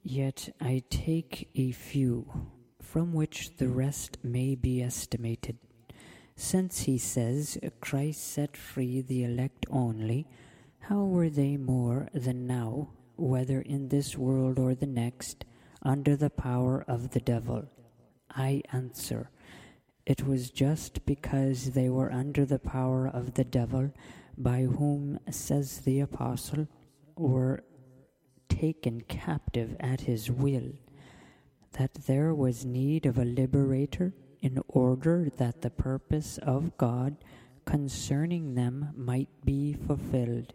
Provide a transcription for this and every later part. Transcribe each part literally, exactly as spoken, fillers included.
Yet I take a few, from which the rest may be estimated. Since he says Christ set free the elect only, how were they more than now, whether in this world or the next, under the power of the devil? I answer, it was just because they were under the power of the devil, by whom, says the apostle, were taken captive at his will, that there was need of a liberator, in order that the purpose of God concerning them might be fulfilled.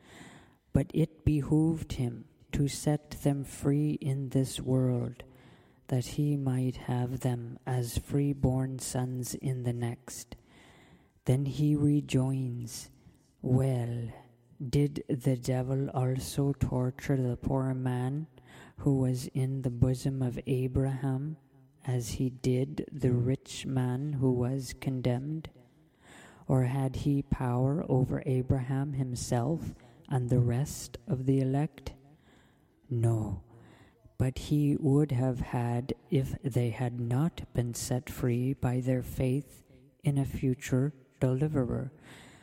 But it behooved him to set them free in this world, that he might have them as free-born sons in the next. Then he rejoins, well, did the devil also torture the poor man who was in the bosom of Abraham, as he did the rich man who was condemned? Or had he power over Abraham himself and the rest of the elect? No, but he would have had if they had not been set free by their faith in a future deliverer.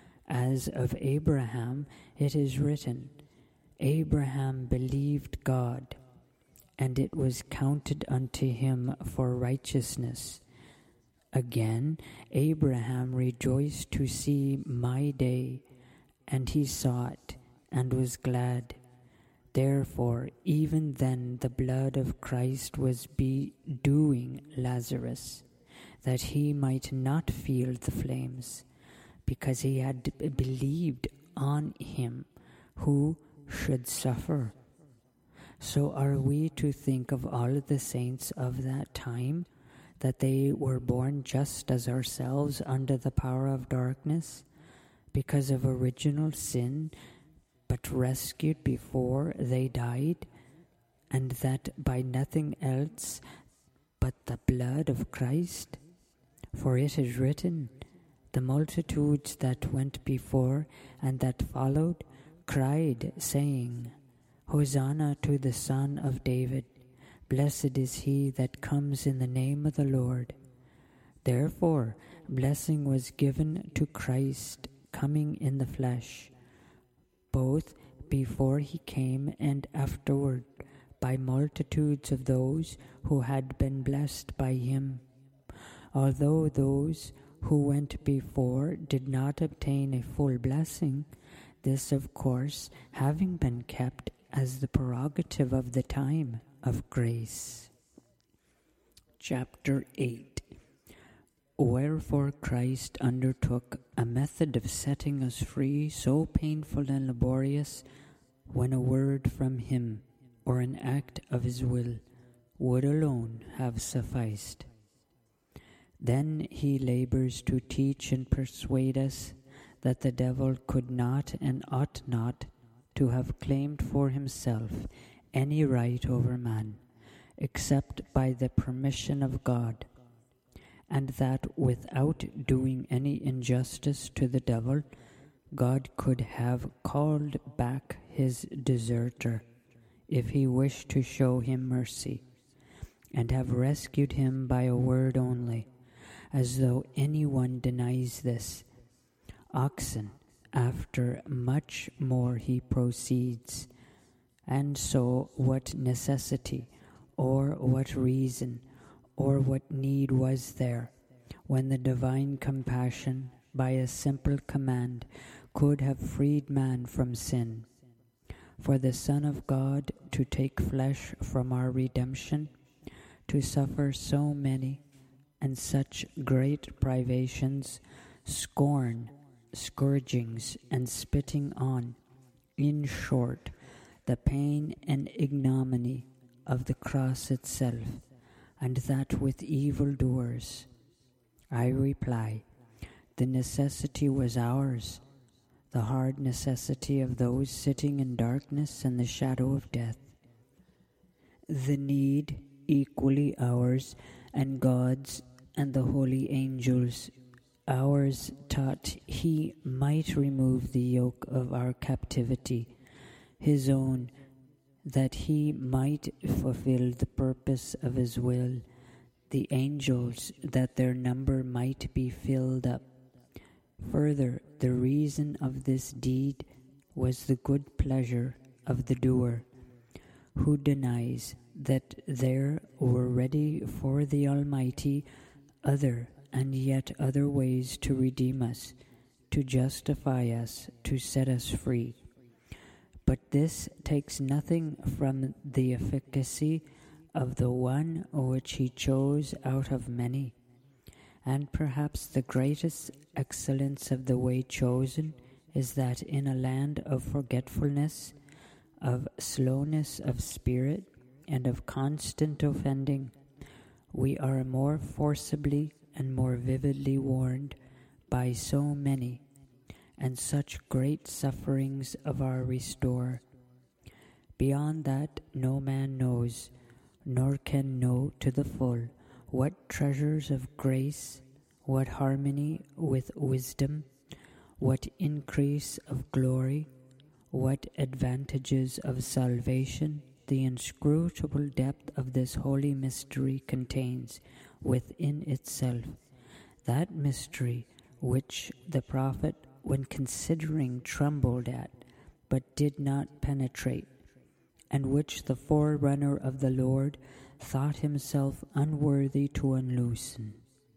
As of Abraham it is written, Abraham believed God, and it was counted unto him for righteousness. Again, Abraham rejoiced to see my day, and he saw it, and was glad. Therefore, even then the blood of Christ was bedewing Lazarus, that he might not feel the flames, because he had believed on him who should suffer. So are we to think of all the saints of that time, that they were born just as ourselves under the power of darkness, because of original sin, but rescued before they died, and that by nothing else but the blood of Christ? For it is written, the multitudes that went before and that followed cried, saying, Hosanna to the Son of David. Blessed is he that comes in the name of the Lord. Therefore, blessing was given to Christ coming in the flesh, both before he came and afterward, by multitudes of those who had been blessed by him. Although those who went before did not obtain a full blessing, this, of course, having been kept as the prerogative of the time of grace. Chapter eight. Wherefore Christ undertook a method of setting us free so painful and laborious, when a word from him, or an act of his will, would alone have sufficed. Then he labors to teach and persuade us that the devil could not and ought not to have claimed for himself any right over man, except by the permission of God, and that without doing any injustice to the devil, God could have called back his deserter, if he wished to show him mercy, and have rescued him by a word only, as though anyone denies this. Oxen, after much more he proceeds. And so what necessity, or what reason, or what need was there, when the divine compassion, by a simple command, could have freed man from sin? For the Son of God to take flesh from our redemption, to suffer so many and such great privations, scorn, scourgings, and spitting on, in short, the pain and ignominy of the cross itself, and that with evildoers. I reply, the necessity was ours, the hard necessity of those sitting in darkness and the shadow of death. The need equally ours, and God's and the holy angels. Ours taught he might remove the yoke of our captivity, his own that he might fulfill the purpose of his will, the angels, that their number might be filled up. Further, the reason of this deed was the good pleasure of the doer, who denies that there were ready for the Almighty other and yet other ways to redeem us, to justify us, to set us free. But this takes nothing from the efficacy of the one which he chose out of many. And perhaps the greatest excellence of the way chosen is that in a land of forgetfulness, of slowness of spirit, and of constant offending, we are more forcibly and more vividly warned by so many and such great sufferings of our Restorer. Beyond that no man knows, nor can know to the full, what treasures of grace, what harmony with wisdom, what increase of glory, what advantages of salvation the inscrutable depth of this holy mystery contains within itself. That mystery which the prophet, when considering, trembled at, but did not penetrate, and which the forerunner of the Lord thought himself unworthy to unloosen.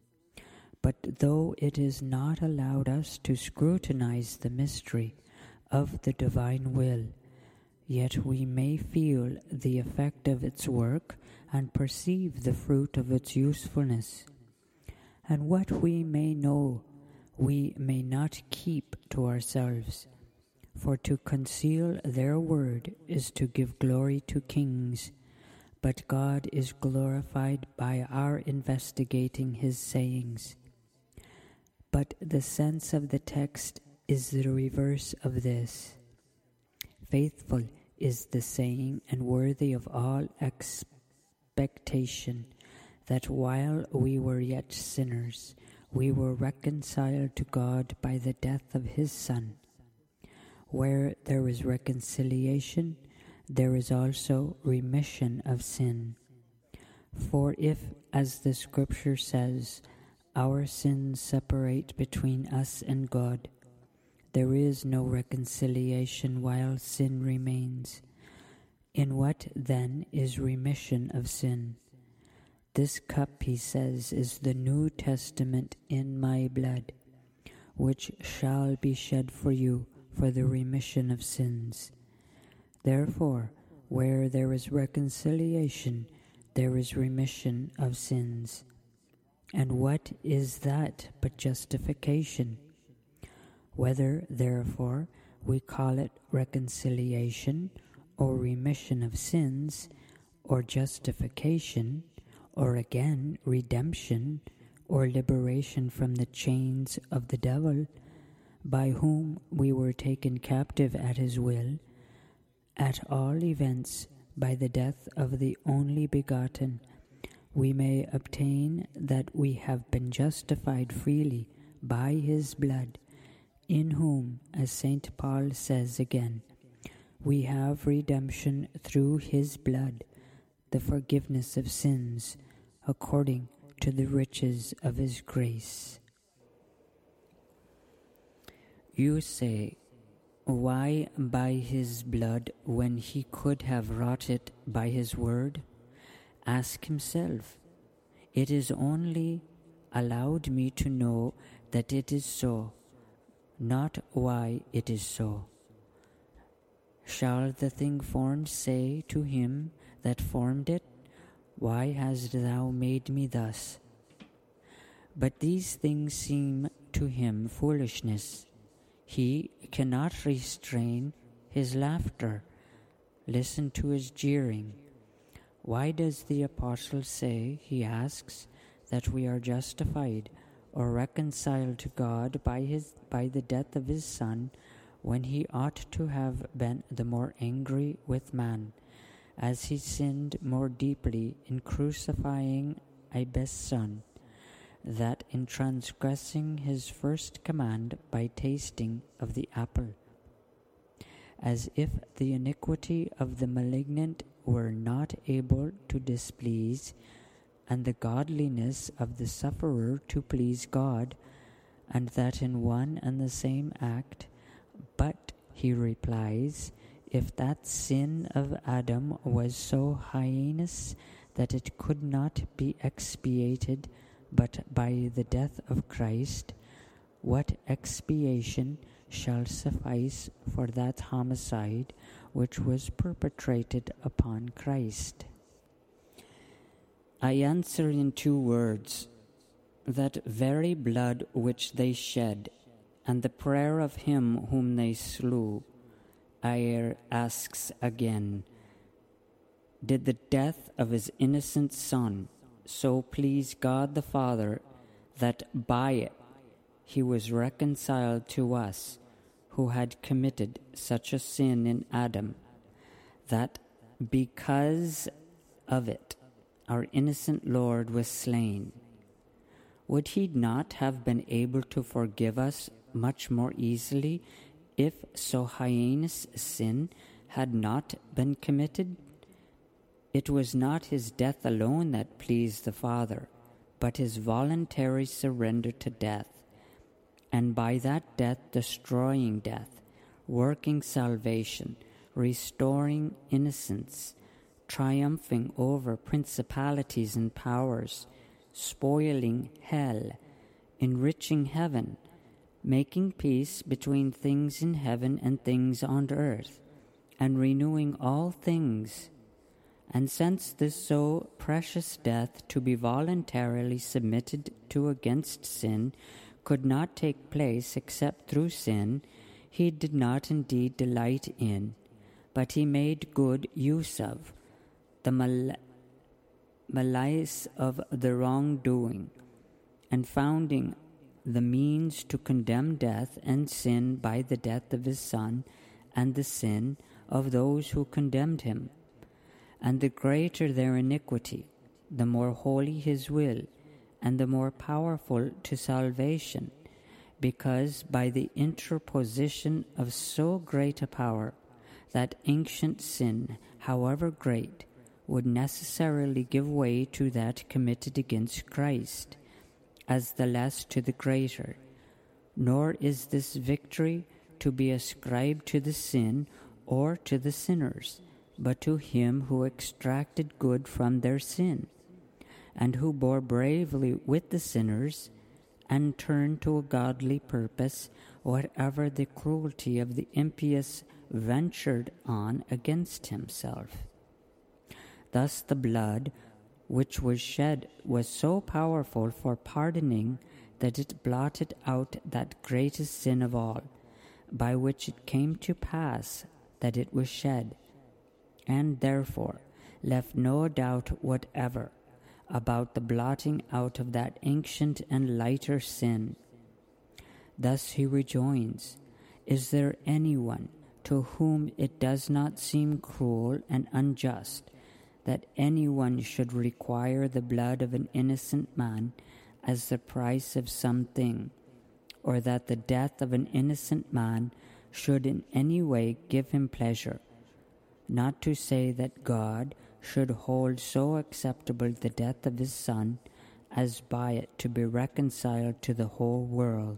But though it is not allowed us to scrutinize the mystery of the divine will, yet we may feel the effect of its work and perceive the fruit of its usefulness. And what we may know, we may not keep to ourselves, for to conceal their word is to give glory to kings, but God is glorified by our investigating his sayings. But the sense of the text is the reverse of this. Faithful is the saying and worthy of all expectation, that while we were yet sinners, we were reconciled to God by the death of his Son. Where there is reconciliation, there is also remission of sin. For if, as the Scripture says, our sins separate between us and God, there is no reconciliation while sin remains. In what, then, is remission of sin? This cup, he says, is the New Testament in my blood, which shall be shed for you for the remission of sins. Therefore, where there is reconciliation, there is remission of sins. And what is that but justification? Whether, therefore, we call it reconciliation, or remission of sins, or justification, or again redemption, or liberation from the chains of the devil, by whom we were taken captive at his will, at all events by the death of the only begotten, we may obtain that we have been justified freely by his blood, in whom, as Saint Paul says again, we have redemption through his blood, the forgiveness of sins, according to the riches of his grace. You say, why by his blood when he could have wrought it by his word? Ask himself. It is only allowed me to know that it is so, not why it is so. Shall the thing formed say to him that formed it, why hast thou made me thus? But these things seem to him foolishness. He cannot restrain his laughter. Listen to his jeering. Why does the apostle say, he asks, that we are justified or reconciled to God by his by the death of his Son, when he ought to have been the more angry with man, as he sinned more deeply in crucifying a best Son, that in transgressing his first command by tasting of the apple? as if the iniquity of the malignant were not able to displease, and the godliness of the sufferer to please God, and that in one and the same act. But, he replies, if that sin of Adam was so heinous that it could not be expiated but by the death of Christ, what expiation shall suffice for that homicide which was perpetrated upon Christ? I answer in two words: that very blood which they shed, and the prayer of him whom they slew. Ayer asks again, did the death of his innocent son so please God the Father that by it he was reconciled to us who had committed such a sin in Adam, that because of it our innocent Lord was slain? Would he not have been able to forgive us much more easily if so heinous a sin had not been committed? It was not his death alone that pleased the Father, but his voluntary surrender to death, and by that death destroying death, working salvation, restoring innocence, triumphing over principalities and powers, spoiling hell, enriching heaven, making peace between things in heaven and things on earth, and renewing all things. And since this so precious death to be voluntarily submitted to against sin could not take place except through sin, he did not indeed delight in, but he made good use of, the mal- malice of the wrongdoing, and founding the means to condemn death and sin by the death of his Son, and the sin of those who condemned him. And the greater their iniquity, the more holy his will, and the more powerful to salvation, because by the interposition of so great a power, that ancient sin, however great, would necessarily give way to that committed against Christ, as the less to the greater. Nor is this victory to be ascribed to the sin or to the sinners, but to him who extracted good from their sin, and who bore bravely with the sinners, and turned to a godly purpose whatever the cruelty of the impious ventured on against himself. Thus the blood which was shed was so powerful for pardoning that it blotted out that greatest sin of all, by which it came to pass that it was shed, and therefore left no doubt whatever about the blotting out of that ancient and lighter sin. Thus he rejoins, is there anyone to whom it does not seem cruel and unjust that anyone should require the blood of an innocent man as the price of something, or that the death of an innocent man should in any way give him pleasure? Not to say that God should hold so acceptable the death of his Son, as by it to be reconciled to the whole world.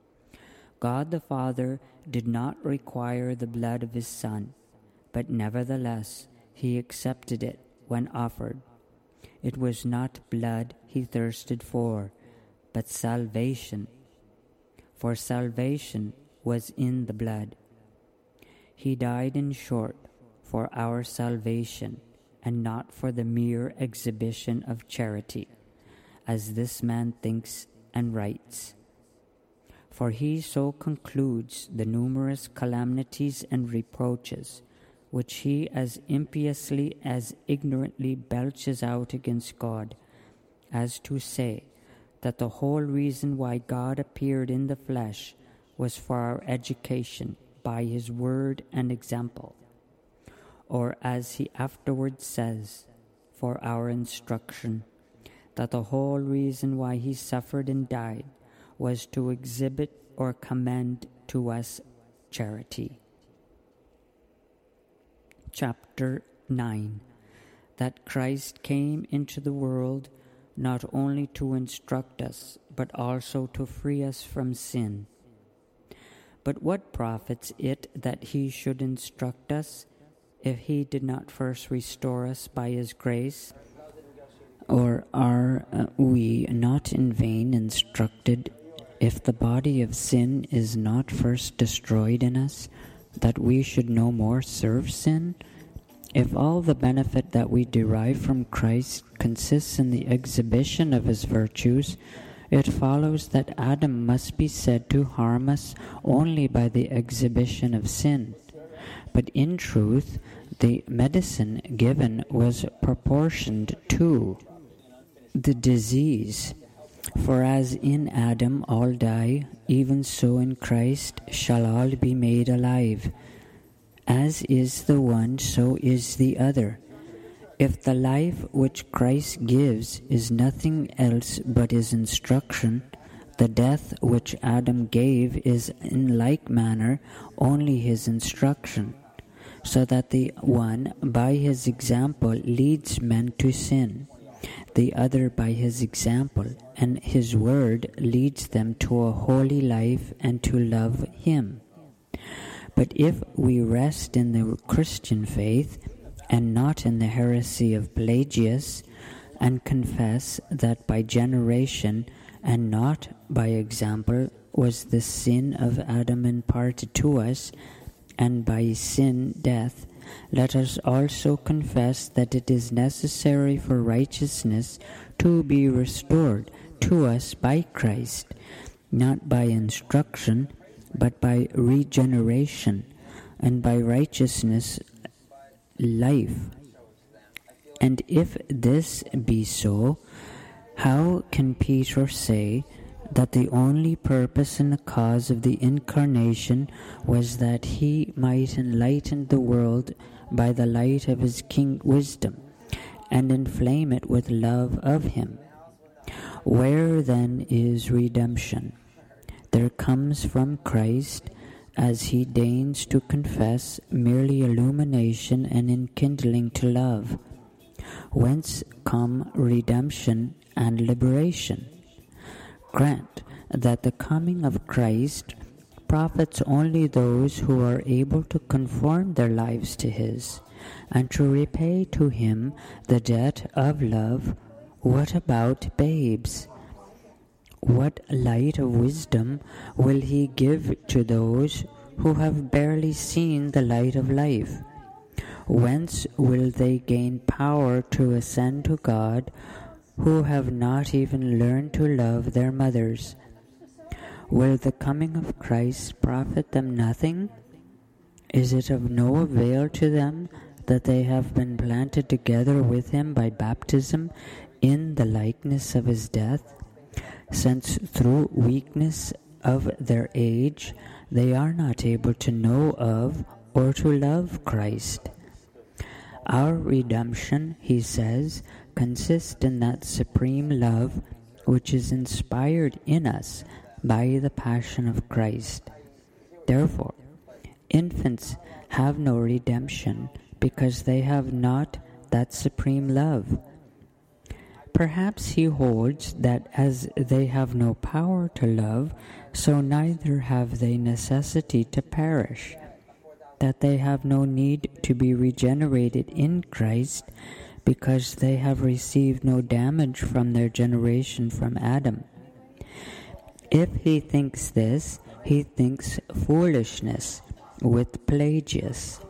God the Father did not require the blood of his Son, but nevertheless he accepted it when offered. It was not blood he thirsted for, but salvation. For salvation was in the blood. He died, in short, for our salvation, and not for the mere exhibition of charity, as this man thinks and writes. For he so concludes the numerous calamities and reproaches which he as impiously as ignorantly belches out against God, as to say that the whole reason why God appeared in the flesh was for our education by his word and example, or as he afterwards says, for our instruction, that the whole reason why he suffered and died was to exhibit or commend to us charity. chapter nine, that Christ came into the world not only to instruct us, but also to free us from sin. But what profits it that he should instruct us, if he did not first restore us by his grace? Or are uh, we not in vain instructed, if the body of sin is not first destroyed in us, that we should no more serve sin? If all the benefit that we derive from Christ consists in the exhibition of his virtues, it follows that Adam must be said to harm us only by the exhibition of sin. But in truth, the medicine given was proportioned to the disease. For as in Adam all die, even so in Christ shall all be made alive. As is the one, so is the other. If the life which Christ gives is nothing else but his instruction, the death which Adam gave is in like manner only his instruction, so that the one by his example leads men to sin, the other by his example and his word leads them to a holy life and to love him. But if we rest in the Christian faith, and not in the heresy of Pelagius, and confess that by generation and not by example was the sin of Adam imparted to us, and by sin death, let us also confess that it is necessary for righteousness to be restored to us by Christ, not by instruction, but by regeneration, and by righteousness life. And if this be so, how can Peter say that the only purpose and the cause of the incarnation was that he might enlighten the world by the light of his king wisdom, and inflame it with love of him? Where then is redemption? There comes from Christ, as he deigns to confess, merely illumination and enkindling to love. Whence come redemption and liberation? Grant that the coming of Christ profits only those who are able to conform their lives to his, and to repay to him the debt of love. What about babes? What light of wisdom will he give to those who have barely seen the light of life? Whence will they gain power to ascend to God, who have not even learned to love their mothers? Will the coming of Christ profit them nothing? Is it of no avail to them that they have been planted together with him by baptism in the likeness of his death? Since through weakness of their age they are not able to know of or to love Christ. Our redemption, he says, consists in that supreme love which is inspired in us by the passion of Christ. Therefore, infants have no redemption because they have not that supreme love. Perhaps he holds that as they have no power to love, so neither have they necessity to perish, that they have no need to be regenerated in Christ, because they have received no damage from their generation from Adam. If he thinks this, he thinks foolishness with Pelagius.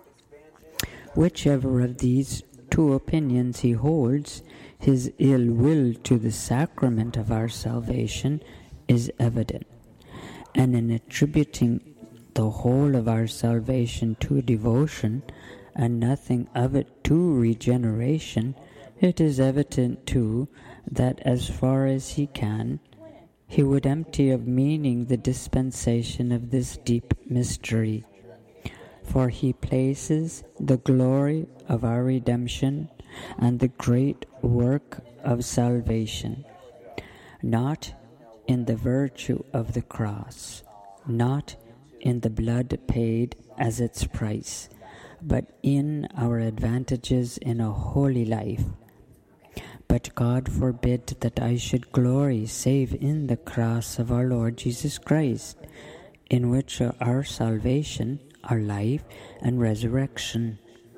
Whichever of these two opinions he holds, his ill will to the sacrament of our salvation is evident, and in attributing the whole of our salvation to devotion, and nothing of it to regeneration, it is evident too that as far as he can, he would empty of meaning the dispensation of this deep mystery. For he places the glory of our redemption and the great work of salvation not in the virtue of the cross, not in the blood paid as its price, but in our advantages in a holy life. But God forbid that I should glory save in the cross of our Lord Jesus Christ, in which are our salvation, our life, and resurrection.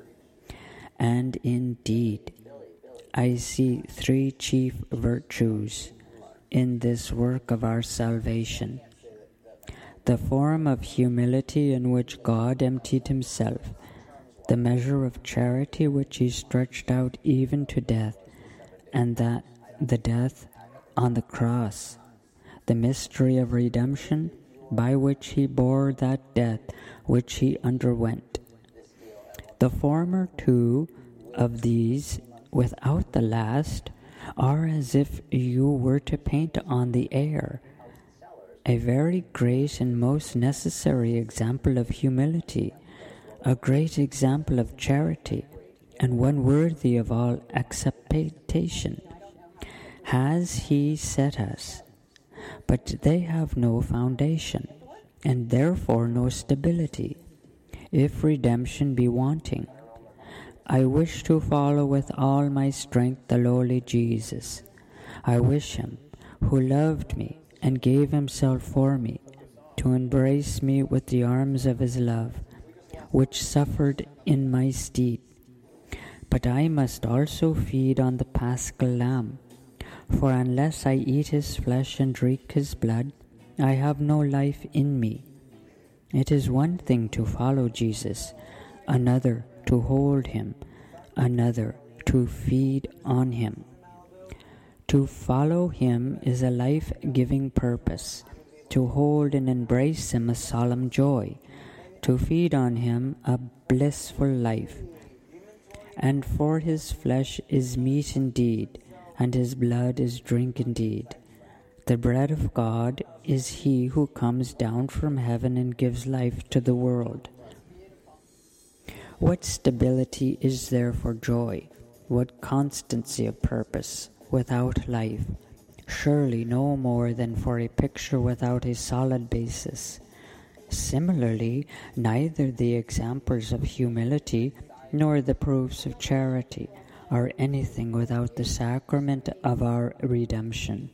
And indeed, I see three chief virtues in this work of our salvation. The form of humility in which God emptied himself, the measure of charity which he stretched out even to death, and that the death on the cross, the mystery of redemption by which he bore that death which he underwent. The former two of these, without the last, are as if you were to paint on the air a very great and most necessary example of humility, a great example of charity, and one worthy of all acceptation, has he set us. But they have no foundation, and therefore no stability, if redemption be wanting. I wish to follow with all my strength the lowly Jesus. I wish him, who loved me and gave himself for me, to embrace me with the arms of his love, which suffered in my stead. But I must also feed on the paschal lamb, for unless I eat his flesh and drink his blood, I have no life in me. It is one thing to follow Jesus, another to hold him, another to feed on him. To follow him is a life-giving purpose, to hold and embrace him a solemn joy, to feed on him a blissful life. And for his flesh is meat indeed, and his blood is drink indeed. The bread of God is he who comes down from heaven and gives life to the world. What stability is there for joy? What constancy of purpose without life? Surely no more than for a picture without a solid basis. Similarly, neither the examples of humility nor the proofs of charity are anything without the sacrament of our redemption.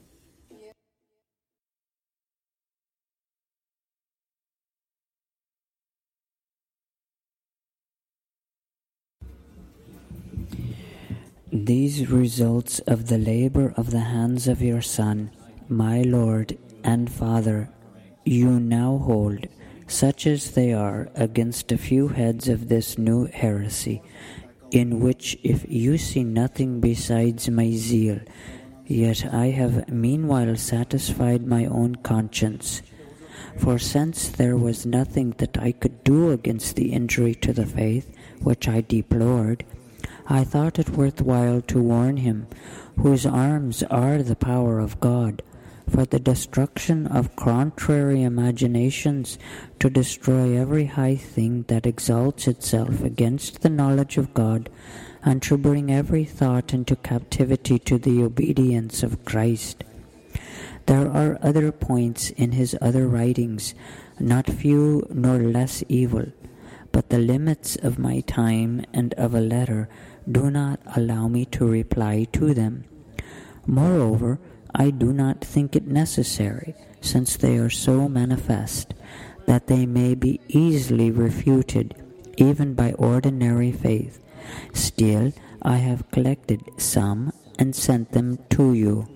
These results of the labor of the hands of your Son, my Lord and Father, you now hold, such as they are, against a few heads of this new heresy, in which if you see nothing besides my zeal, yet I have meanwhile satisfied my own conscience. For since there was nothing that I could do against the injury to the faith, which I deplored, I thought it worthwhile to warn him, whose arms are the power of God, for the destruction of contrary imaginations, to destroy every high thing that exalts itself against the knowledge of God, and to bring every thought into captivity to the obedience of Christ. There are other points in his other writings, not few nor less evil, but the limits of my time and of a letter do not allow me to reply to them. Moreover, I do not think it necessary, since they are so manifest, that they may be easily refuted, even by ordinary faith. Still, I have collected some and sent them to you.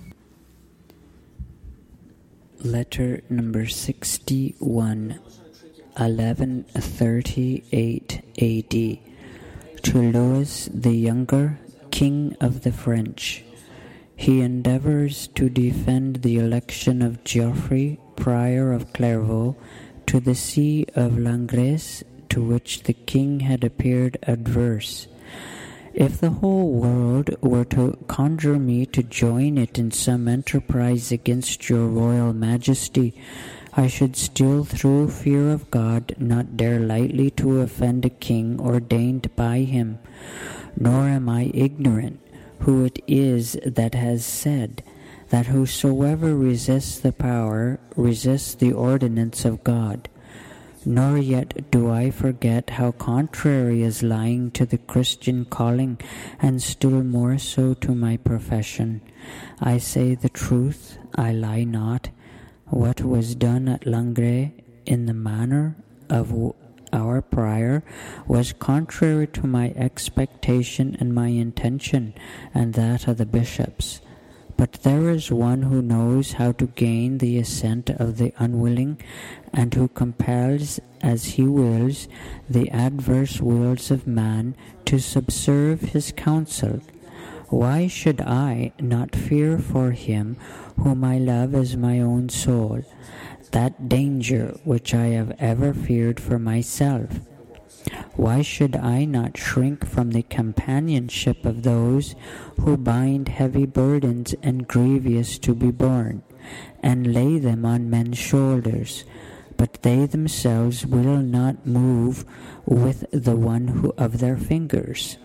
Letter number sixty-one, eleven thirty-eight A D, to Louis the Younger, King of the French. He endeavors to defend the election of Geoffrey, Prior of Clairvaux, to the see of Langres, to which the king had appeared adverse. If the whole world were to conjure me to join it in some enterprise against your royal majesty, I should still, through fear of God, not dare lightly to offend a king ordained by him. Nor am I ignorant who it is that has said that whosoever resists the power resists the ordinance of God. Nor yet do I forget how contrary is lying to the Christian calling, and still more so to my profession. I say the truth, I lie not. What was done at Langres in the manner of our prior was contrary to my expectation and my intention, and that of the bishops. But there is one who knows how to gain the assent of the unwilling, and who compels, as he wills, the adverse wills of man to subserve his counsel. Why should I not fear for him whom I love as my own soul, that danger which I have ever feared for myself? Why should I not shrink from the companionship of those who bind heavy burdens and grievous to be borne, and lay them on men's shoulders, but they themselves will not move with the one who of their fingers?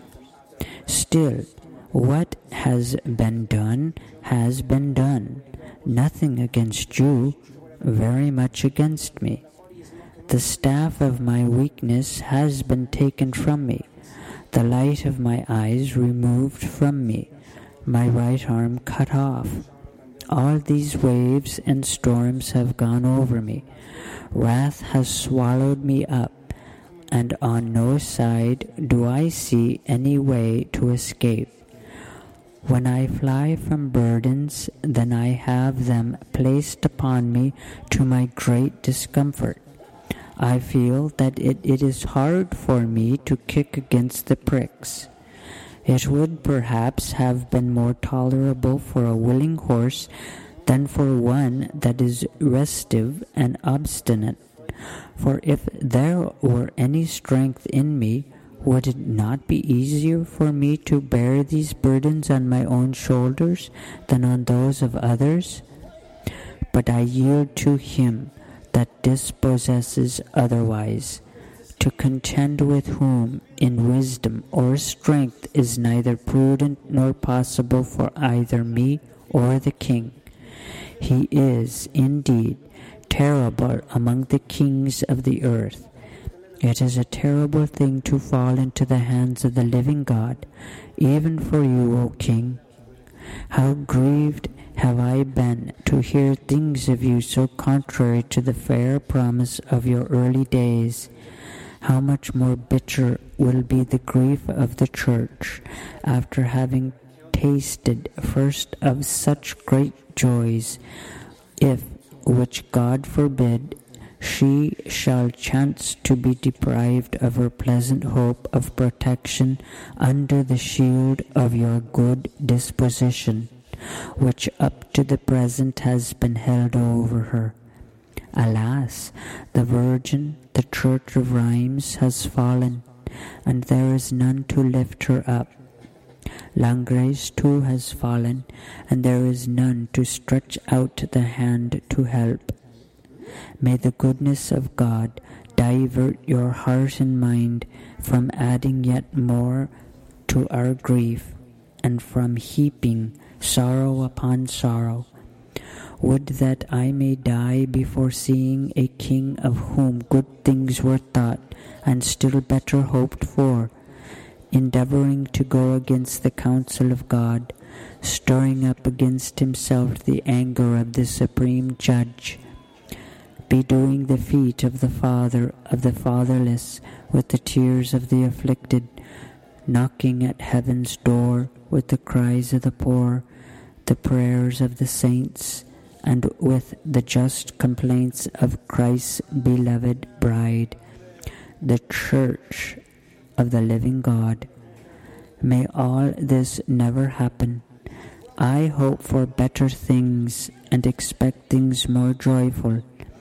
Still, what has been done has been done, nothing against you, very much against me. The staff of my weakness has been taken from me, the light of my eyes removed from me, my right arm cut off. All these waves and storms have gone over me. Wrath has swallowed me up, and on no side do I see any way to escape. When I fly from burdens, then I have them placed upon me to my great discomfort. I feel that it, it is hard for me to kick against the pricks. It would perhaps have been more tolerable for a willing horse than for one that is restive and obstinate. For if there were any strength in me, would it not be easier for me to bear these burdens on my own shoulders than on those of others? But I yield to him that dispossesses otherwise, to contend with whom in wisdom or strength is neither prudent nor possible for either me or the king. He is, indeed, terrible among the kings of the earth. It is a terrible thing to fall into the hands of the living God, even for you, O King. How grieved have I been to hear things of you so contrary to the fair promise of your early days. How much more bitter will be the grief of the Church, after having tasted first of such great joys, if, which God forbid, she shall chance to be deprived of her pleasant hope of protection under the shield of your good disposition, which up to the present has been held over her. Alas, the Virgin, the Church of Rheims, has fallen, and there is none to lift her up. Langres too has fallen, and there is none to stretch out the hand to help. May the goodness of God divert your heart and mind from adding yet more to our grief, and from heaping sorrow upon sorrow. Would that I may die before seeing a king of whom good things were thought and still better hoped for, endeavoring to go against the counsel of God, stirring up against himself the anger of the supreme judge, bedewing the feet of the father of the fatherless with the tears of the afflicted, knocking at heaven's door with the cries of the poor, the prayers of the saints, and with the just complaints of Christ's beloved bride, the Church of the living God. May all this never happen. I hope for better things and expect things more joyful.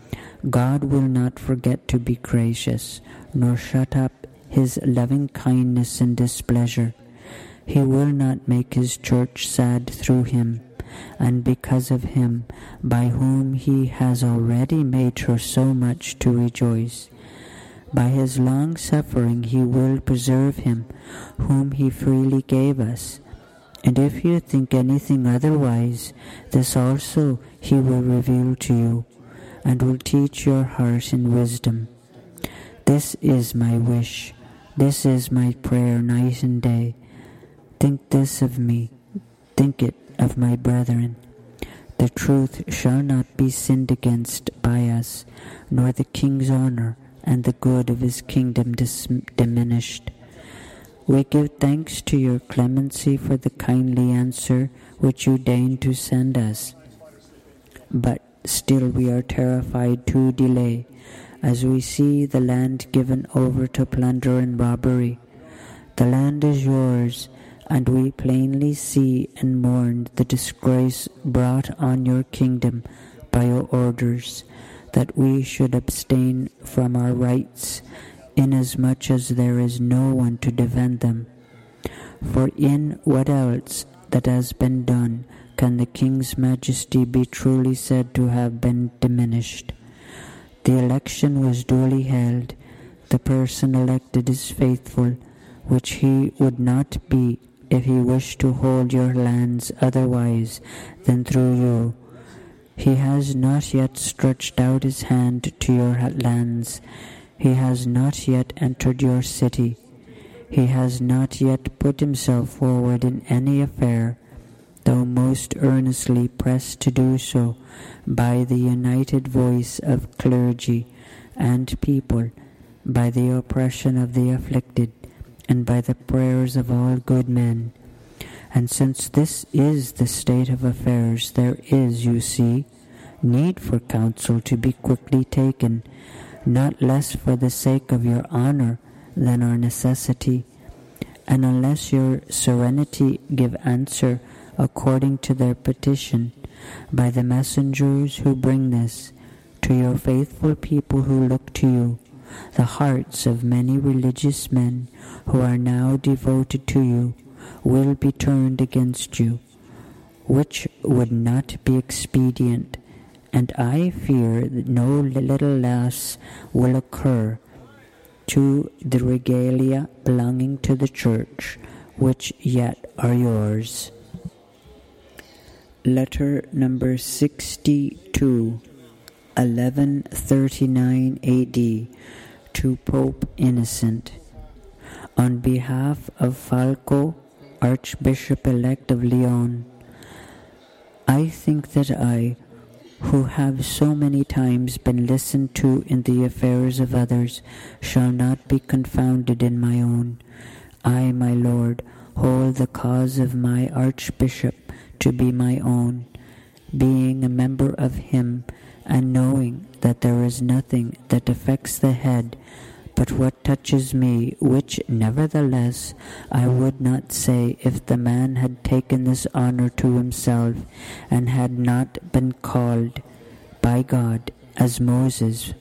God will not forget to be gracious, nor shut up his loving kindness and displeasure. He will not make his church sad through him, and because of him, by whom he has already made her so much to rejoice. By his long suffering he will preserve him, whom he freely gave us. And if you think anything otherwise, this also he will reveal to you, and will teach your heart in wisdom. This is my wish, this is my prayer night and day. Think this of me, think it of my brethren. The truth shall not be sinned against by us, nor the king's honour and the good of his kingdom dis- diminished. We give thanks to your clemency for the kindly answer which you deign to send us. But still we are terrified to delay, as we see the land given over to plunder and robbery. The land is yours, and we plainly see and mourn the disgrace brought on your kingdom by your orders, that we should abstain from our rights, inasmuch as there is no one to defend them. For in what else that has been done can the king's majesty be truly said to have been diminished? The election was duly held, the person elected is faithful, which he would not be if he wished to hold your lands otherwise than through you. He has not yet stretched out his hand to your lands. He has not yet entered your city. He has not yet put himself forward in any affair, though most earnestly pressed to do so by the united voice of clergy and people, by the oppression of the afflicted, and by the prayers of all good men. And since this is the state of affairs, there is, you see, need for counsel to be quickly taken, not less for the sake of your honour than our necessity. And unless your serenity give answer according to their petition, by the messengers who bring this, to your faithful people who look to you, the hearts of many religious men who are now devoted to you will be turned against you, which would not be expedient, and I fear that no little loss will occur to the regalia belonging to the church, which yet are yours. Letter number sixty-two, eleven thirty-nine A D, to Pope Innocent. On behalf of Falco, Archbishop-elect of Lyon, I think that I, who have so many times been listened to in the affairs of others, shall not be confounded in my own. I, my Lord, hold the cause of my Archbishop to be my own, being a member of him, and knowing that there is nothing that affects the head but what touches me, which nevertheless I would not say if the man had taken this honour to himself and had not been called by God as Moses.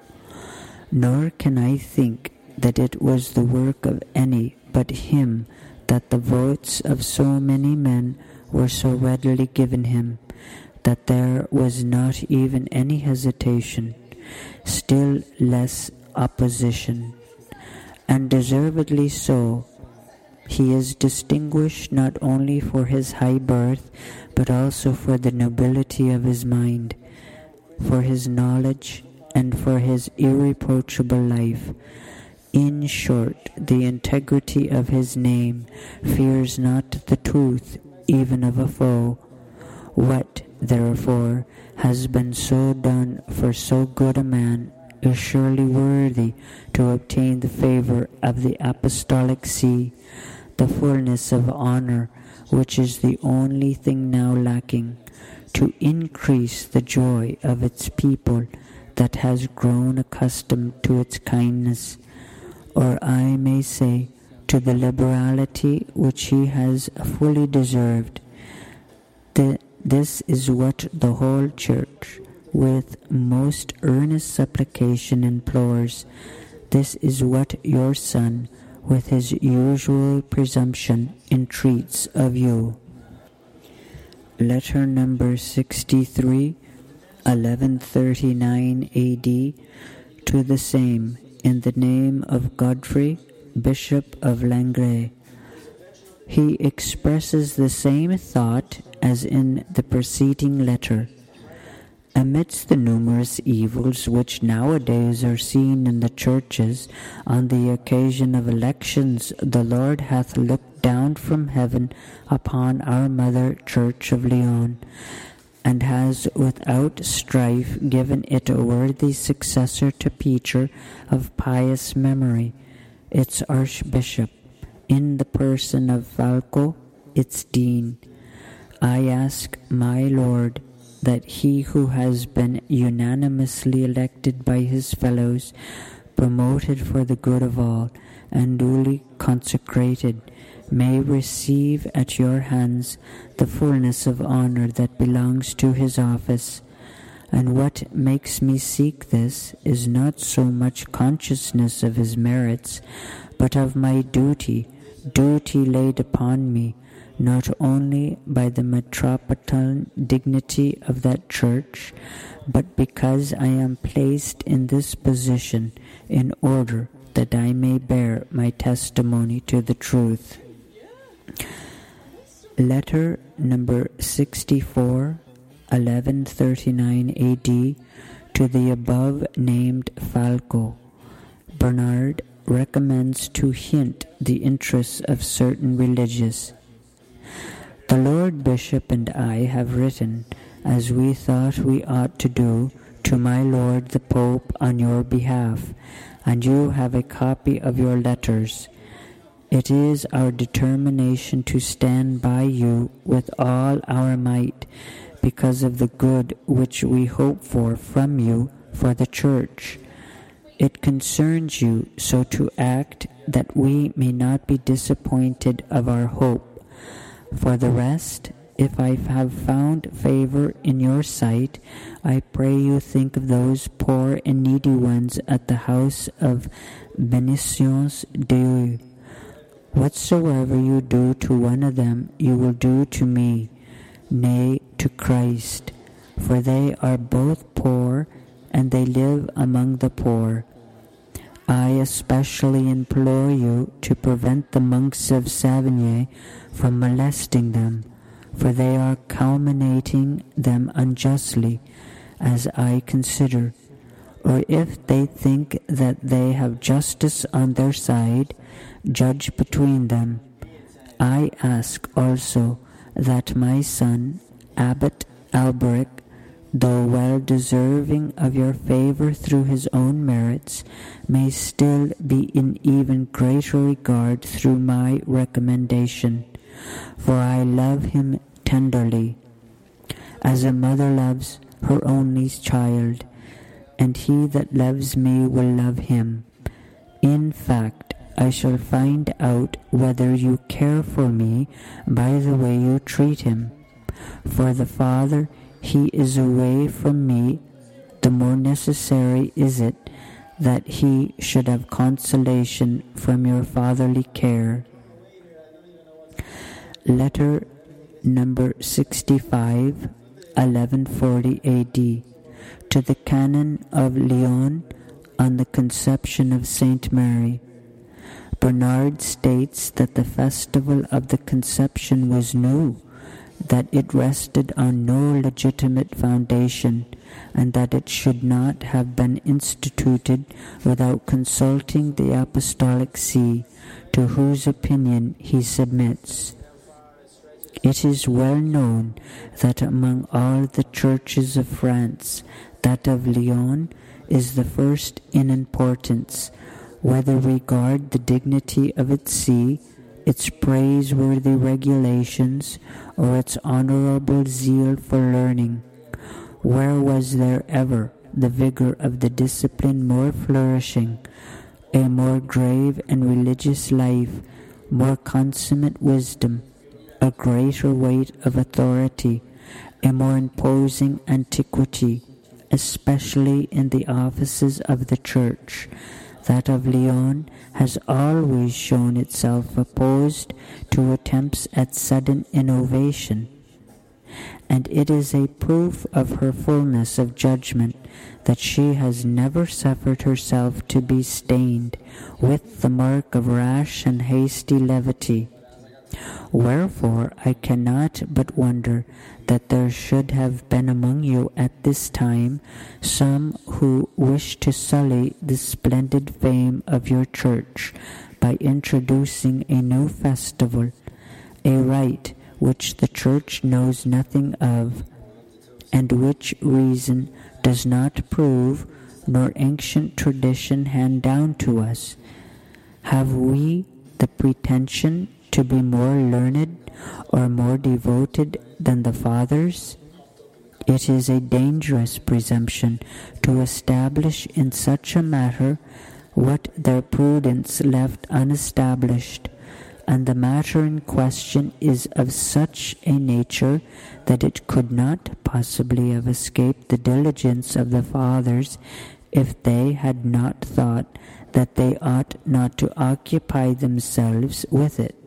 Nor can I think that it was the work of any but him that the votes of so many men were so readily given him, that there was not even any hesitation, still less opposition, and deservedly so. He is distinguished not only for his high birth, but also for the nobility of his mind, for his knowledge, and for his irreproachable life. In short, the integrity of his name fears not the tooth even of a foe. What, therefore, has been so done for so good a man is surely worthy to obtain the favour of the Apostolic See, the fullness of honour, which is the only thing now lacking, to increase the joy of its people that has grown accustomed to its kindness, or I may say, to the liberality which he has fully deserved. The, this is what the whole Church, with most earnest supplication, implores. This is what your Son, with his usual presumption, entreats of you. Letter number sixty-three, eleven thirty-nine A D, to the same, in the name of Godfrey, Bishop of Langres. He expresses the same thought as in the preceding letter, Amidst the numerous evils which nowadays are seen in the churches on the occasion of elections, the Lord hath looked down from heaven upon our Mother Church of Lyon, and has without strife given it a worthy successor to Peter of pious memory, its Archbishop, in the person of Falco, its Dean. I ask my Lord that he who has been unanimously elected by his fellows, promoted for the good of all, and duly consecrated, may receive at your hands the fullness of honor that belongs to his office. And what makes me seek this is not so much consciousness of his merits, but of my duty, duty laid upon me, not only by the metropolitan dignity of that church, but because I am placed in this position in order that I may bear my testimony to the truth. Letter number sixty-four, eleven thirty-nine A D, to the above-named Falco. Bernard recommends to hint the interests of certain religious. The Lord Bishop and I have written, as we thought we ought to do, to my Lord the Pope on your behalf, and you have a copy of your letters. It is our determination to stand by you with all our might, because of the good which we hope for from you for the Church. It concerns you so to act that we may not be disappointed of our hope. For the rest, if I have found favor in your sight, I pray you think of those poor and needy ones at the house of Bénéficence Dieu. Whatsoever you do to one of them, you will do to me, nay, to Christ. For they are both poor, and they live among the poor. I especially implore you to prevent the monks of Savigny from molesting them, for they are calumniating them unjustly, as I consider. Or if they think that they have justice on their side, judge between them. I ask also that my son, Abbot Alberic, though well deserving of your favor through his own merits, may still be in even greater regard through my recommendation, for I love him tenderly, as a mother loves her only child, and he that loves me will love him. In fact, I shall find out whether you care for me by the way you treat him. For the Father he is away from me, the more necessary is it that he should have consolation from your fatherly care. Letter number sixty-five, eleven forty A D, to the Canon of Lyon on the Conception of Saint Mary. Bernard states that the festival of the Conception was new, that it rested on no legitimate foundation, and that it should not have been instituted without consulting the Apostolic See, to whose opinion he submits. It is well known that among all the churches of France, that of Lyon is the first in importance, whether regard the dignity of its see, its praiseworthy regulations, or its honorable zeal for learning. Where was there ever the vigor of the discipline more flourishing, a more grave and religious life, more consummate wisdom, a greater weight of authority, a more imposing antiquity, especially in the offices of the Church? That of Lyon has always shown itself opposed to attempts at sudden innovation, and it is a proof of her fullness of judgment that she has never suffered herself to be stained with the mark of rash and hasty levity. Wherefore I cannot but wonder that there should have been among you at this time some who wish to sully the splendid fame of your church by introducing a new festival, a rite which the church knows nothing of, and which reason does not prove, nor ancient tradition hand down to us. Have we the pretension to be more learned or more devoted than the fathers? It is a dangerous presumption to establish in such a matter what their prudence left unestablished, and the matter in question is of such a nature that it could not possibly have escaped the diligence of the fathers if they had not thought that they ought not to occupy themselves with it.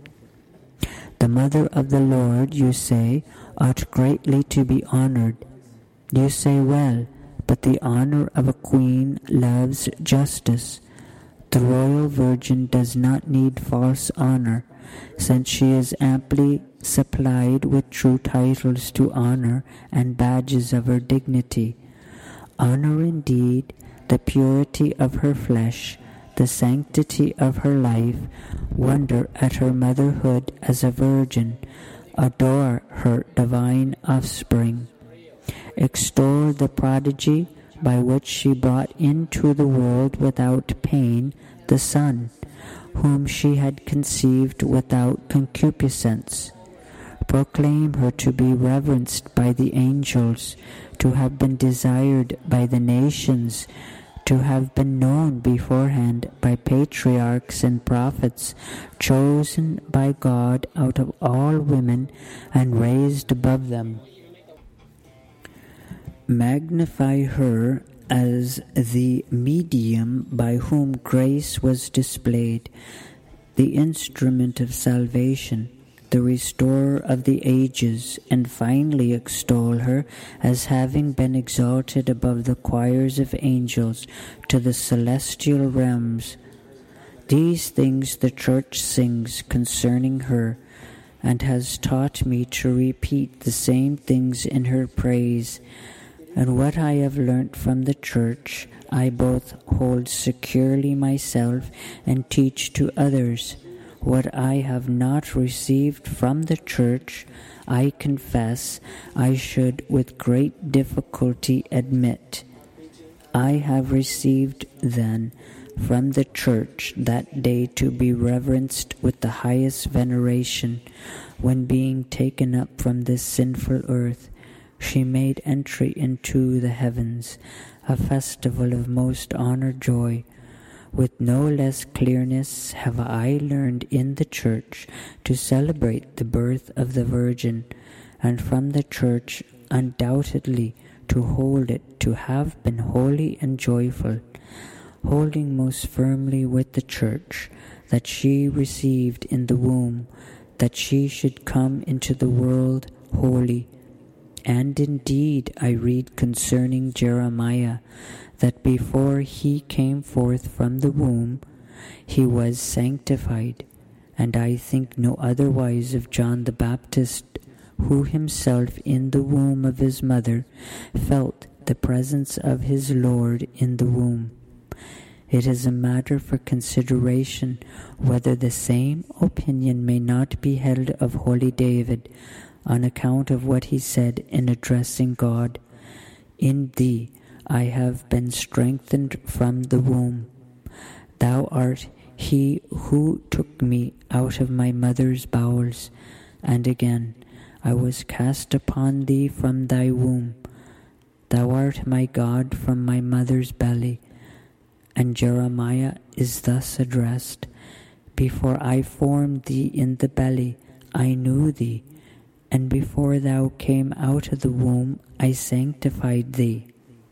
The mother of the Lord, you say, ought greatly to be honored. You say well, but the honor of a queen loves justice. The royal virgin does not need false honor, since she is amply supplied with true titles to honor and badges of her dignity. Honor indeed, the purity of her flesh, the sanctity of her life, wonder at her motherhood as a virgin, adore her divine offspring, extol the prodigy by which she brought into the world without pain the Son, whom she had conceived without concupiscence. Proclaim her to be reverenced by the angels, to have been desired by the nations, to have been known beforehand by patriarchs and prophets, chosen by God out of all women and raised above them. Magnify her as the medium by whom grace was displayed, the instrument of salvation, the restorer of the ages, and finally extol her as having been exalted above the choirs of angels to the celestial realms. These things the Church sings concerning her, and has taught me to repeat the same things in her praise. And what I have learnt from the Church, I both hold securely myself and teach to others. What I have not received from the Church, I confess I should with great difficulty admit. I have received then from the Church that day to be reverenced with the highest veneration, when being taken up from this sinful earth, she made entry into the heavens, a festival of most honored joy. With no less clearness have I learned in the Church to celebrate the birth of the Virgin, and from the Church undoubtedly to hold it to have been holy and joyful, holding most firmly with the Church that she received in the womb, that she should come into the world holy. And indeed I read concerning Jeremiah, that before he came forth from the womb, he was sanctified, and I think no otherwise of John the Baptist, who himself in the womb of his mother felt the presence of his Lord in the womb. It is a matter for consideration whether the same opinion may not be held of holy David, on account of what he said in addressing God, "In thee I have been strengthened from the womb. Thou art he who took me out of my mother's bowels." And again, "I was cast upon thee from thy womb. Thou art my God from my mother's belly." And Jeremiah is thus addressed, "Before I formed thee in the belly, I knew thee. And before thou came out of the womb, I sanctified thee."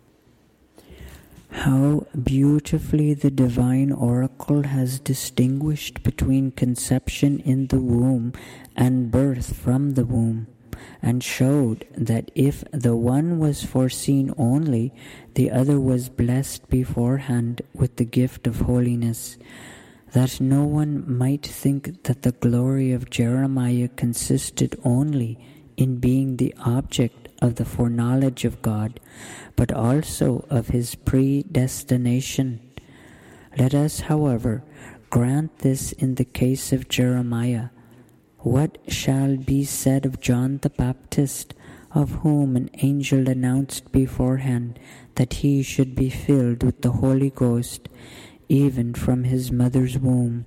How beautifully the divine oracle has distinguished between conception in the womb and birth from the womb, and showed that if the one was foreseen only, the other was blessed beforehand with the gift of holiness. that no one might think that the glory of Jeremiah consisted only in being the object of the foreknowledge of God, but also of his predestination. Let us, however, grant this in the case of Jeremiah. What shall be said of John the Baptist, of whom an angel announced beforehand that he should be filled with the Holy Ghost, even from his mother's womb?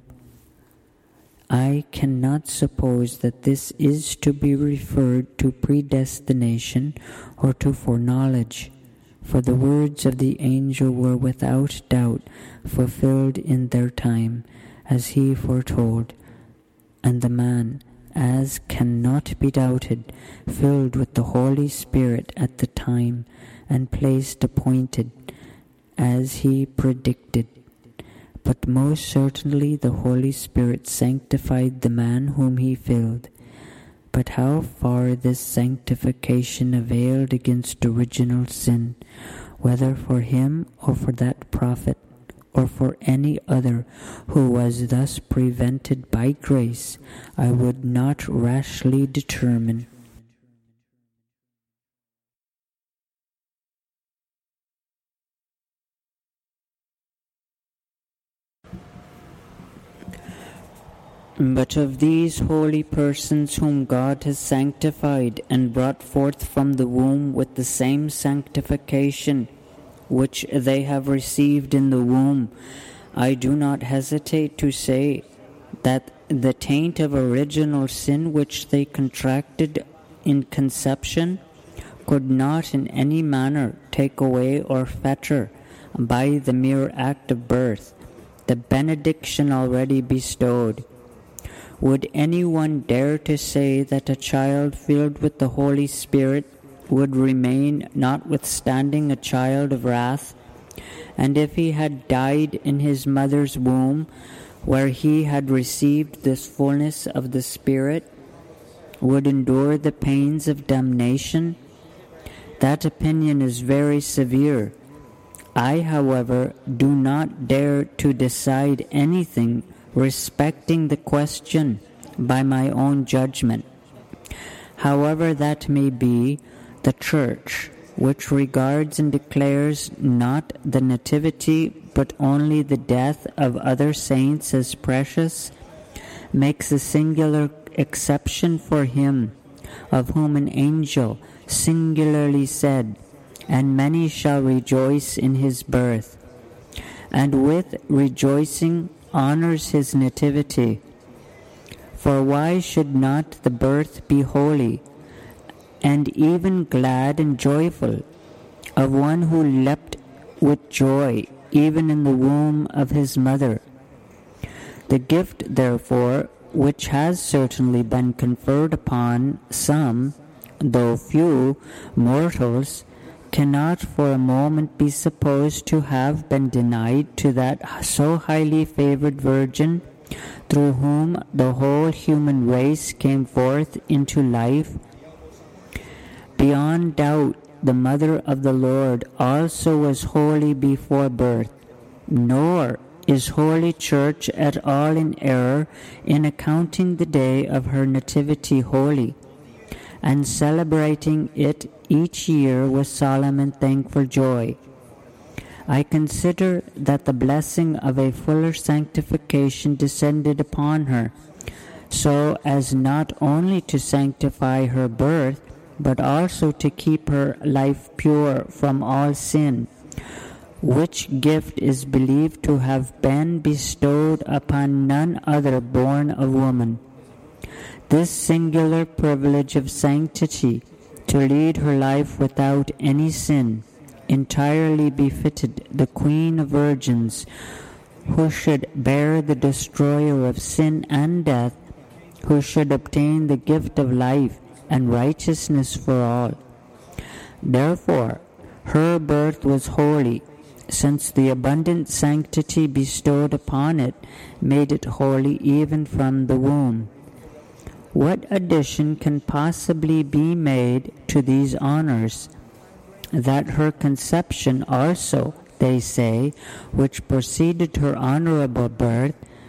I cannot suppose that this is to be referred to predestination or to foreknowledge, for the words of the angel were without doubt fulfilled in their time, as he foretold, and the man, as cannot be doubted, filled with the Holy Spirit at the time and place appointed, as he predicted. But most certainly the Holy Spirit sanctified the man whom he filled. But how far this sanctification availed against original sin, whether for him or for that prophet, or for any other who was thus prevented by grace, I would not rashly determine. But of these holy persons whom God has sanctified and brought forth from the womb with the same sanctification which they have received in the womb, I do not hesitate to say that the taint of original sin which they contracted in conception could not in any manner take away or fetter, by the mere act of birth, the benediction already bestowed. Would anyone dare to say that a child filled with the Holy Spirit would remain notwithstanding a child of wrath? And if he had died in his mother's womb, where he had received this fullness of the Spirit, would endure the pains of damnation? That opinion is very severe. I, however, do not dare to decide anything respecting the question by my own judgment. However that may be, the Church, which regards and declares not the nativity but only the death of other saints as precious, makes a singular exception for him, of whom an angel singularly said, "And many shall rejoice in his birth," and with rejoicing honors his nativity. For why should not the birth be holy, and even glad and joyful, of one who leapt with joy even in the womb of his mother? The gift, therefore, which has certainly been conferred upon some, though few, mortals, cannot for a moment be supposed to have been denied to that so highly favored Virgin, through whom the whole human race came forth into life. Beyond doubt, the Mother of the Lord also was holy before birth, nor is Holy Church at all in error in accounting the day of her nativity holy, and celebrating it each year with solemn and thankful joy. I consider that the blessing of a fuller sanctification descended upon her, so as not only to sanctify her birth, but also to keep her life pure from all sin, which gift is believed to have been bestowed upon none other born of woman. This singular privilege of sanctity, to lead her life without any sin, entirely befitted the Queen of Virgins, who should bear the destroyer of sin and death, who should obtain the gift of life and righteousness for all. Therefore, her birth was holy, since the abundant sanctity bestowed upon it made it holy even from the womb. What addition can possibly be made to these honors? That her conception also, they say, which preceded her honorable birth,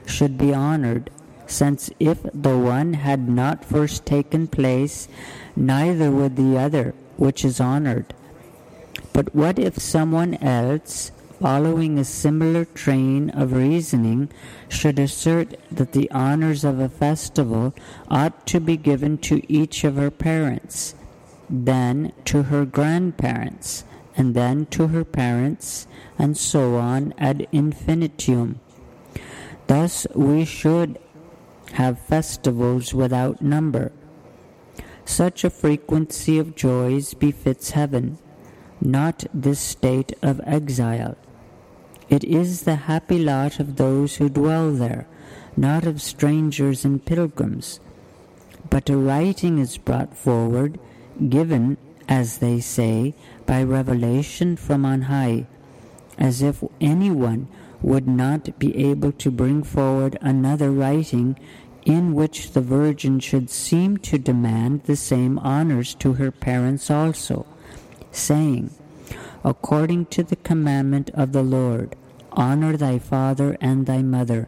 should be honored, since if the one had not first taken place, neither would the other which is honored. But what if someone else, following a similar train of reasoning, should assert that the honors of a festival ought to be given to each of her parents, then to her grandparents, and then to her parents, and so on ad infinitum? Thus we should have festivals without number. Such a frequency of joys befits heaven, not this state of exile. It is the happy lot of those who dwell there, not of strangers and pilgrims. But a writing is brought forward, given, as they say, by revelation from on high, as if anyone would not be able to bring forward another writing in which the Virgin should seem to demand the same honors to her parents also, saying, according to the commandment of the Lord, honor thy father and thy mother.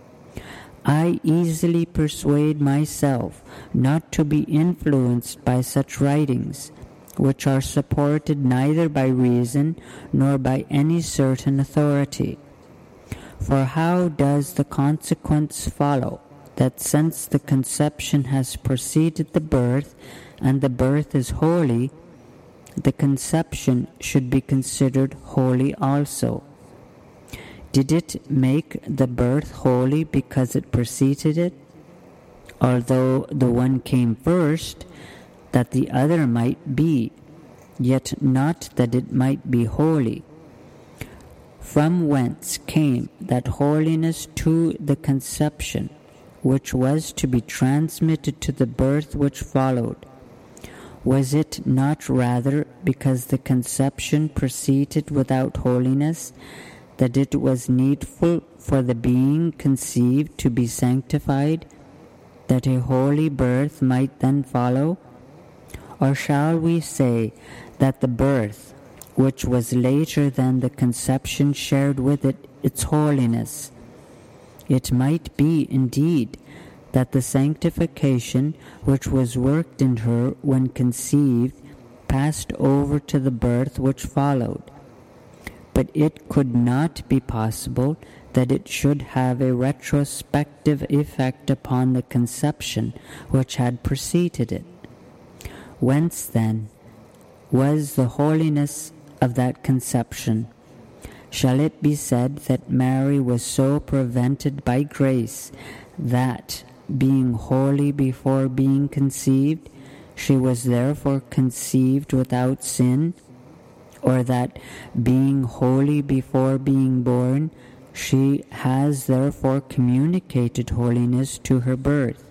I easily persuade myself not to be influenced by such writings, which are supported neither by reason nor by any certain authority. For how does the consequence follow, that since the conception has preceded the birth, and the birth is holy, the conception should be considered holy also? Did it make the birth holy because it preceded it? Although the one came first, that the other might be, yet not that it might be holy. From whence came that holiness to the conception, which was to be transmitted to the birth which followed? Was it not rather because the conception proceeded without holiness, that it was needful for the being conceived to be sanctified, that a holy birth might then follow? Or shall we say that the birth, which was later than the conception, shared with it its holiness? It might be, indeed, that the sanctification which was worked in her when conceived passed over to the birth which followed. But it could not be possible that it should have a retrospective effect upon the conception which had preceded it. Whence, then, was the holiness of that conception? Shall it be said that Mary was so prevented by grace that, being holy before being conceived, she was therefore conceived without sin? Or that, being holy before being born, she has therefore communicated holiness to her birth?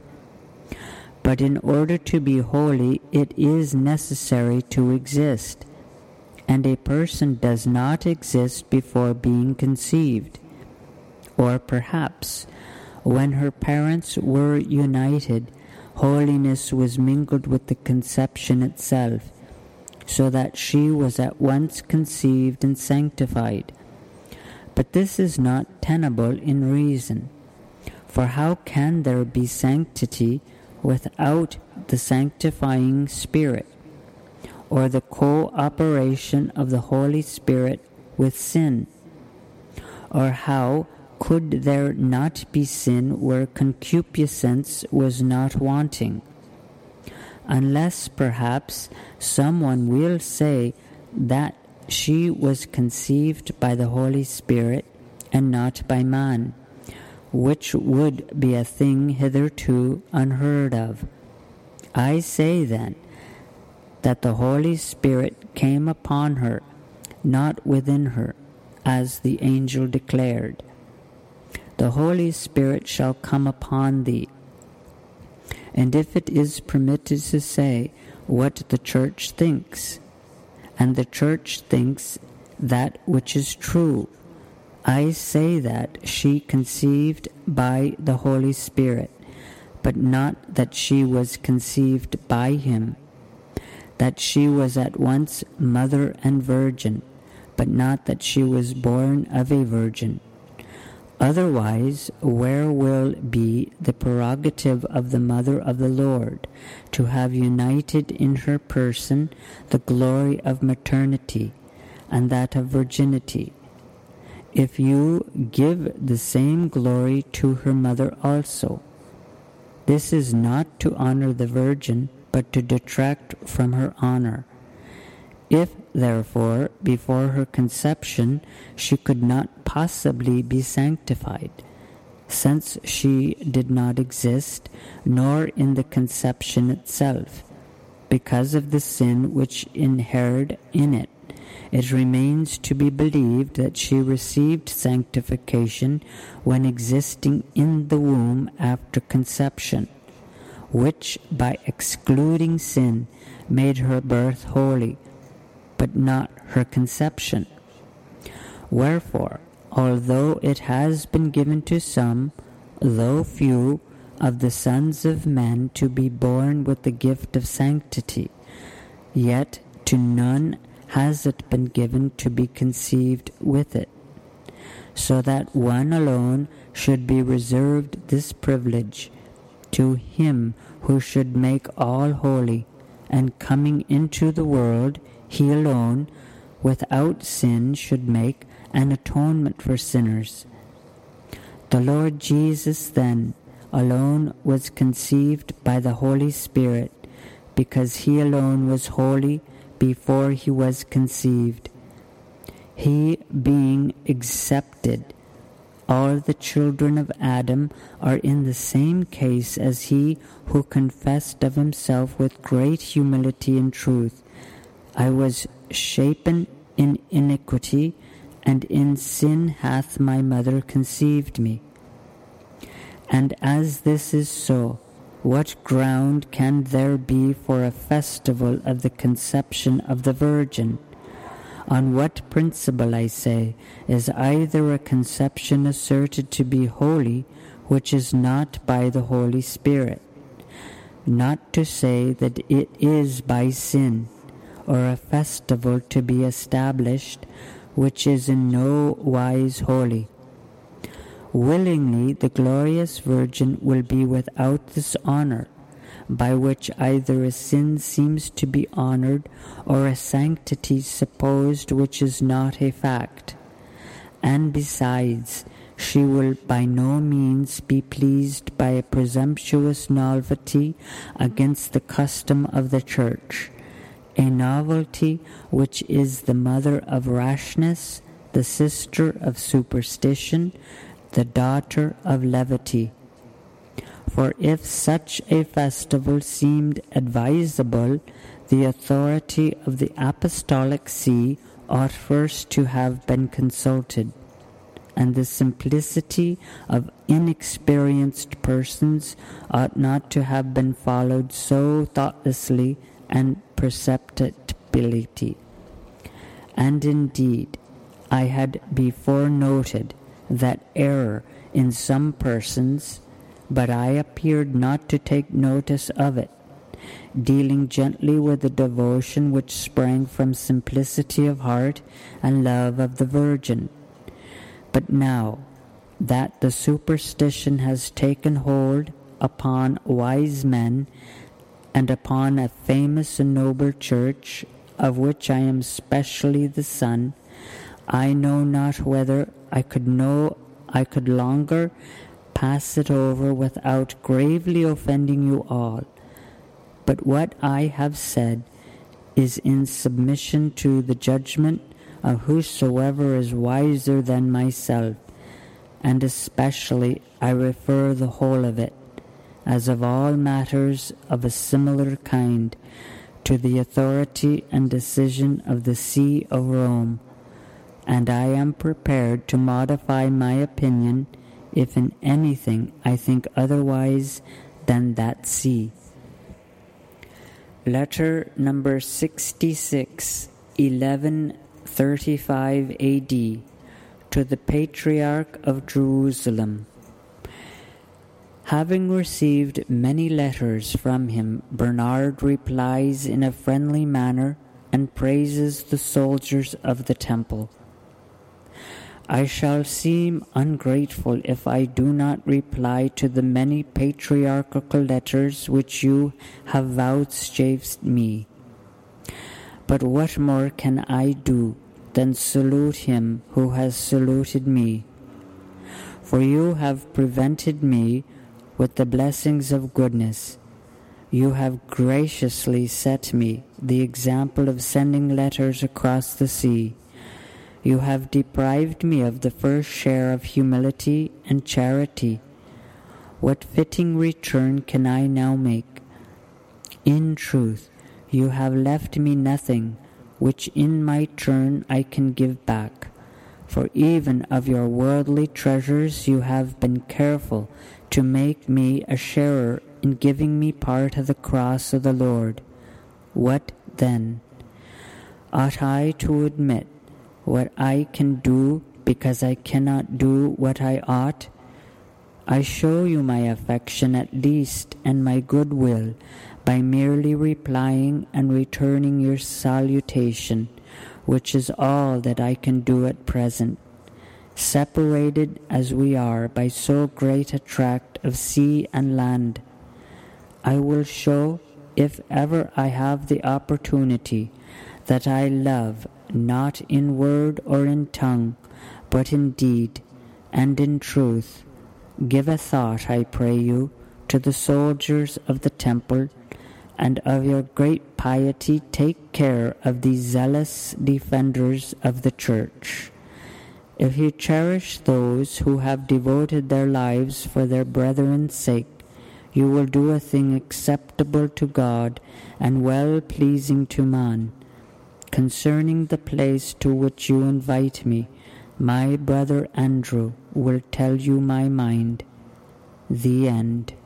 But in order to be holy, it is necessary to exist, and a person does not exist before being conceived. Or perhaps, when her parents were united, holiness was mingled with the conception itself, so that she was at once conceived and sanctified. But this is not tenable in reason. For how can there be sanctity without the sanctifying Spirit, or the co-operation of the Holy Spirit with sin? Or how could there not be sin where concupiscence was not wanting? Unless, perhaps, someone will say that she was conceived by the Holy Spirit and not by man, which would be a thing hitherto unheard of. I say, then, that the Holy Spirit came upon her, not within her, as the angel declared, "The Holy Spirit shall come upon thee." And if it is permitted to say what the Church thinks, and the Church thinks that which is true, I say that she conceived by the Holy Spirit, but not that she was conceived by him, that she was at once mother and virgin, but not that she was born of a virgin. Otherwise, where will be the prerogative of the Mother of the Lord to have united in her person the glory of maternity and that of virginity, if you give the same glory to her mother also? This is not to honor the Virgin, but to detract from her honor. If, therefore, before her conception she could not possibly be sanctified, since she did not exist, nor in the conception itself, because of the sin which inhered in it, it remains to be believed that she received sanctification when existing in the womb after conception, which, by excluding sin, made her birth holy, but not her conception. Wherefore, although it has been given to some, though few, of the sons of men to be born with the gift of sanctity, yet to none has it been given to be conceived with it, so that one alone should be reserved this privilege, to him who should make all holy, and coming into the world, he alone, without sin, should make an atonement for sinners. The Lord Jesus, then, alone was conceived by the Holy Spirit, because he alone was holy before he was conceived. He being accepted, all the children of Adam are in the same case as he who confessed of himself with great humility and truth, I was shapen in iniquity, and in sin hath my mother conceived me. And as this is so, what ground can there be for a festival of the conception of the Virgin? On what principle, I say, is either a conception asserted to be holy, which is not by the Holy Spirit? Not to say that it is by sin, or a festival to be established, which is in no wise holy. Willingly the glorious Virgin will be without this honor, by which either a sin seems to be honored, or a sanctity supposed which is not a fact. And besides, she will by no means be pleased by a presumptuous novelty against the custom of the Church, a novelty which is the mother of rashness, the sister of superstition, the daughter of levity. For if such a festival seemed advisable, the authority of the Apostolic See ought first to have been consulted, and the simplicity of inexperienced persons ought not to have been followed so thoughtlessly and perceptibility. And indeed, I had before noted that error in some persons, but I appeared not to take notice of it, dealing gently with the devotion which sprang from simplicity of heart and love of the Virgin. But now that the superstition has taken hold upon wise men and upon a famous and noble church, of which I am specially the son, I know not whether I could know I could longer pass it over without gravely offending you all. But what I have said is in submission to the judgment of whosoever is wiser than myself, and especially I refer the whole of it, as of all matters of a similar kind, to the authority and decision of the See of Rome, and I am prepared to modify my opinion if in anything I think otherwise than that See. Letter number sixty-six, eleven thirty-five A D, to the Patriarch of Jerusalem. Having received many letters from him, Bernard replies in a friendly manner and praises the soldiers of the temple. I shall seem ungrateful if I do not reply to the many patriarchal letters which you have vouchsafed me. But what more can I do than salute him who has saluted me? For you have presented me with the blessings of goodness. You have graciously set me the example of sending letters across the sea. You have deprived me of the first share of humility and charity. What fitting return can I now make? In truth, you have left me nothing which in my turn I can give back. For even of your worldly treasures you have been careful to make me a sharer in giving me part of the cross of the Lord. What then? Ought I to admit what I can do because I cannot do what I ought? I show you my affection at least and my goodwill by merely replying and returning your salutation, which is all that I can do at present, separated as we are by so great a tract of sea and land. I will show, if ever I have the opportunity, that I love not in word or in tongue, but in deed and in truth. Give a thought, I pray you, to the soldiers of the temple, and of your great piety take care of these zealous defenders of the church. If you cherish those who have devoted their lives for their brethren's sake, you will do a thing acceptable to God and well-pleasing to man. Concerning the place to which you invite me, my brother Andrew will tell you my mind. The End.